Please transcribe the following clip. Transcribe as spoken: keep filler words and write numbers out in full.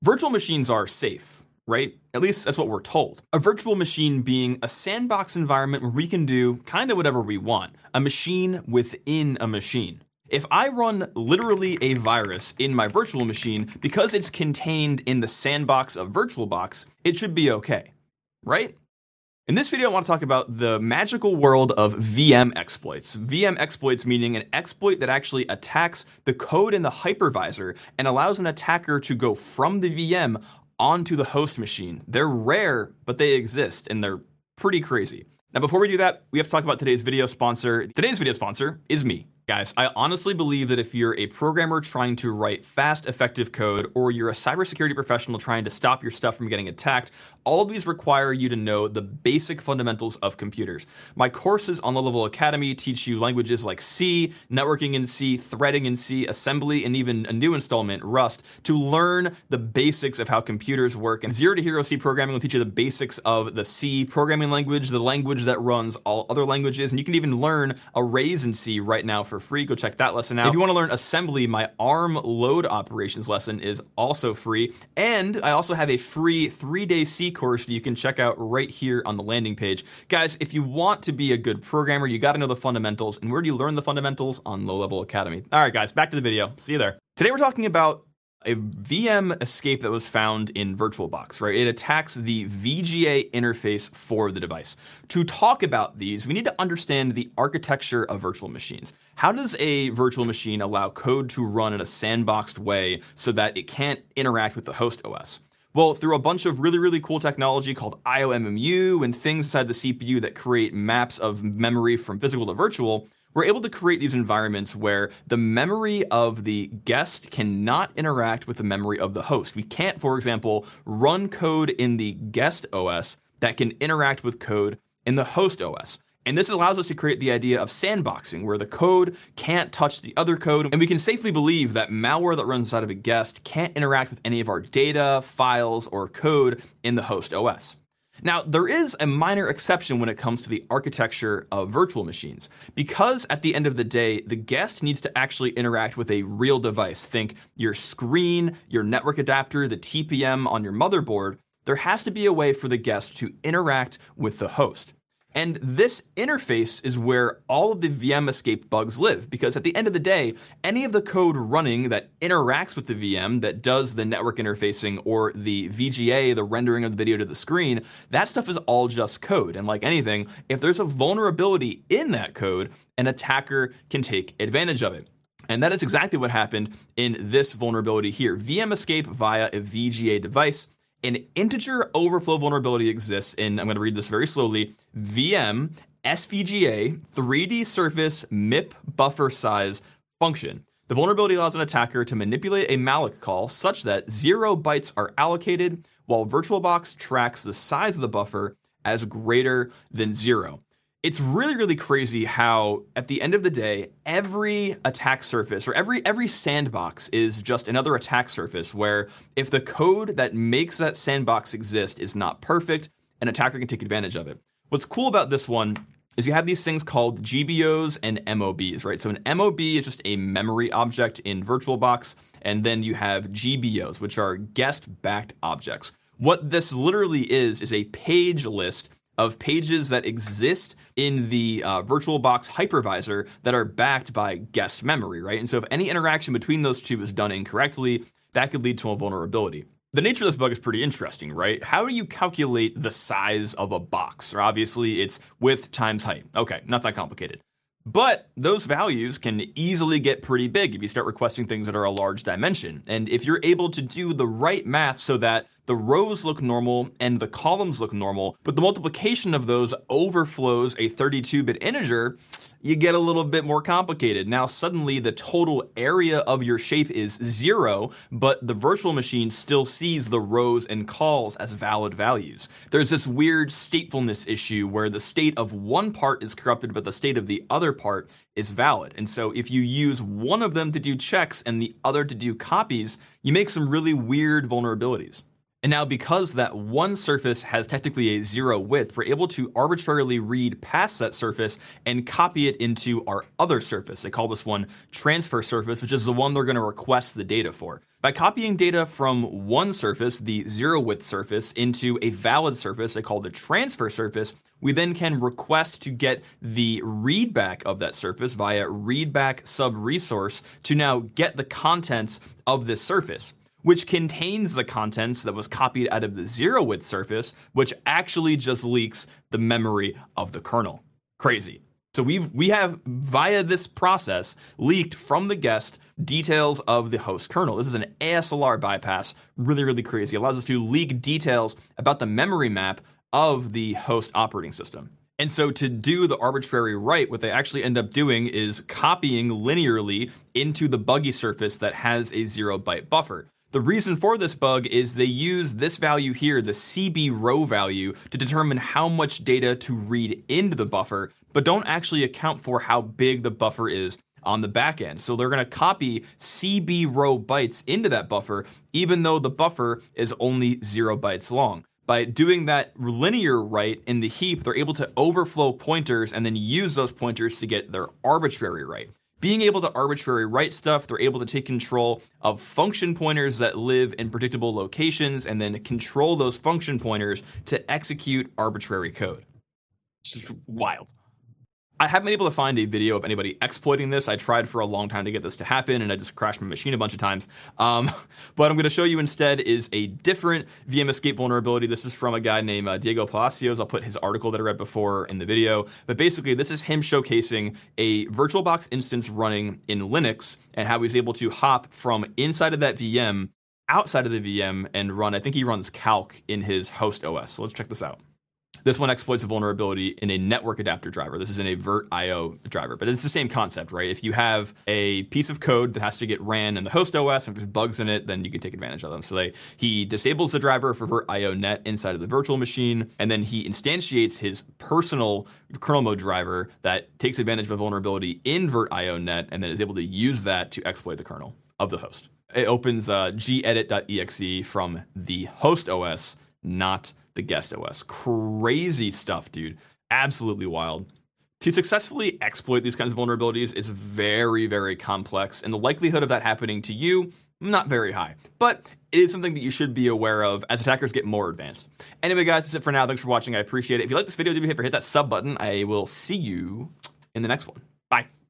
Virtual machines are safe, right? At least that's what we're told. A virtual machine being a sandbox environment where we can do kind of whatever we want. A machine within a machine. If I run literally a virus in my virtual machine, because it's contained in the sandbox of VirtualBox, it should be okay, right? In this video, I want to talk about the magical world of V M exploits. V M exploits meaning an exploit that actually attacks the code in the hypervisor and allows an attacker to go from the V M onto the host machine. They're rare, but they exist, and they're pretty crazy. Now, before we do that, we have to talk about today's video sponsor. Today's video sponsor is me. Guys, I honestly believe that if you're a programmer trying to write fast, effective code, or you're a cybersecurity professional trying to stop your stuff from getting attacked, all of these require you to know the basic fundamentals of computers. My courses on Low Level Academy teach you languages like C, networking in C, threading in C, assembly, and even a new installment, Rust, to learn the basics of how computers work. And Zero to Hero C Programming will teach you the basics of the C programming language, the language that runs all other languages, and you can even learn arrays in C right now for free. Go check that lesson out. If you want to learn assembly, my ARM load operations lesson is also free. And I also have a free three-day C course that you can check out right here on the landing page. Guys, if you want to be a good programmer, you got to know the fundamentals. And where do you learn the fundamentals? On Low Level Academy. All right, guys, back to the video. See you there. Today we're talking about a V M escape that was found in VirtualBox, right? It attacks the V G A interface for the device. To talk about these, we need to understand the architecture of virtual machines. How does a virtual machine allow code to run in a sandboxed way so that it can't interact with the host O S? Well, through a bunch of really, really cool technology called I O M M U and things inside the C P U that create maps of memory from physical to virtual, we're able to create these environments where the memory of the guest cannot interact with the memory of the host. We can't, for example, run code in the guest O S that can interact with code in the host O S. And this allows us to create the idea of sandboxing, where the code can't touch the other code, and we can safely believe that malware that runs inside of a guest can't interact with any of our data, files, or code in the host O S. Now, there is a minor exception when it comes to the architecture of virtual machines, because at the end of the day, the guest needs to actually interact with a real device. Think your screen, your network adapter, the T P M on your motherboard. There has to be a way for the guest to interact with the host. And this interface is where all of the V M escape bugs live, because at the end of the day, any of the code running that interacts with the V M, that does the network interfacing or the V G A, the rendering of the video to the screen, that stuff is all just code. And like anything, if there's a vulnerability in that code, an attacker can take advantage of it. And that is exactly what happened in this vulnerability here. V M escape via a V G A device. An integer overflow vulnerability exists in, I'm going to read this very slowly, V M S V G A three D surface M I P buffer size function. The vulnerability allows an attacker to manipulate a malloc call such that zero bytes are allocated, while VirtualBox tracks the size of the buffer as greater than zero. It's really, really crazy how, at the end of the day, every attack surface or every every sandbox is just another attack surface where if the code that makes that sandbox exist is not perfect, an attacker can take advantage of it. What's cool about this one is you have these things called G B Os and M O Bs, right? So an M O B is just a memory object in VirtualBox, and then you have G B Os, which are guest-backed objects. What this literally is is a page list of pages that exist in the uh, VirtualBox hypervisor that are backed by guest memory, right? And so if any interaction between those two is done incorrectly, that could lead to a vulnerability. The nature of this bug is pretty interesting, right? How do you calculate the size of a box? Or obviously, it's width times height. Okay, not that complicated. But those values can easily get pretty big if you start requesting things that are a large dimension. And if you're able to do the right math so that the rows look normal and the columns look normal, but the multiplication of those overflows a thirty-two bit integer, you get a little bit more complicated. Now suddenly the total area of your shape is zero, but the virtual machine still sees the rows and calls as valid values. There's this weird statefulness issue where the state of one part is corrupted, but the state of the other part is valid. And so if you use one of them to do checks and the other to do copies, you make some really weird vulnerabilities. And now because that one surface has technically a zero width, we're able to arbitrarily read past that surface and copy it into our other surface. They call this one transfer surface, which is the one they're going to request the data for. By copying data from one surface, the zero width surface, into a valid surface they call the transfer surface, we then can request to get the readback of that surface via readback sub resource to now get the contents of this surface, which contains the contents that was copied out of the zero width surface, which actually just leaks the memory of the kernel. Crazy. So we've we have via this process leaked from the guest details of the host kernel. This is an A S L R bypass, really, really crazy. It allows us to leak details about the memory map of the host operating system. And so to do the arbitrary write, what they actually end up doing is copying linearly into the buggy surface that has a zero byte buffer. The reason for this bug is they use this value here, the C B row value, to determine how much data to read into the buffer, but don't actually account for how big the buffer is on the back end. So they're going to copy C B row bytes into that buffer, even though the buffer is only zero bytes long. By doing that linear write in the heap, they're able to overflow pointers and then use those pointers to get their arbitrary write. Being able to arbitrary write stuff, they're able to take control of function pointers that live in predictable locations and then control those function pointers to execute arbitrary code. It's just wild. I haven't been able to find a video of anybody exploiting this. I tried for a long time to get this to happen, and I just crashed my machine a bunch of times. Um, what I'm going to show you instead is a different V M Escape vulnerability. This is from a guy named uh, Diego Palacios. I'll put his article that I read before in the video. But basically, this is him showcasing a VirtualBox instance running in Linux and how he's able to hop from inside of that V M outside of the V M and run, I think he runs Calc in his host O S. So let's check this out. This one exploits a vulnerability in a network adapter driver. This is in a VirtIO driver, but it's the same concept, right? If you have a piece of code that has to get ran in the host O S and there's bugs in it, then you can take advantage of them. So they, he disables the driver for VirtIO net inside of the virtual machine, and then he instantiates his personal kernel mode driver that takes advantage of a vulnerability in VirtIO net and then is able to use that to exploit the kernel of the host. It opens uh, gedit.exe from the host O S, not the guest O S. Crazy stuff, dude. Absolutely wild. To successfully exploit these kinds of vulnerabilities is very, very complex, and the likelihood of that happening to you, not very high. But it is something that you should be aware of as attackers get more advanced. Anyway, guys, that's it for now. Thanks for watching. I appreciate it. If you like this video, do me a favor, hit that sub button. I will see you in the next one.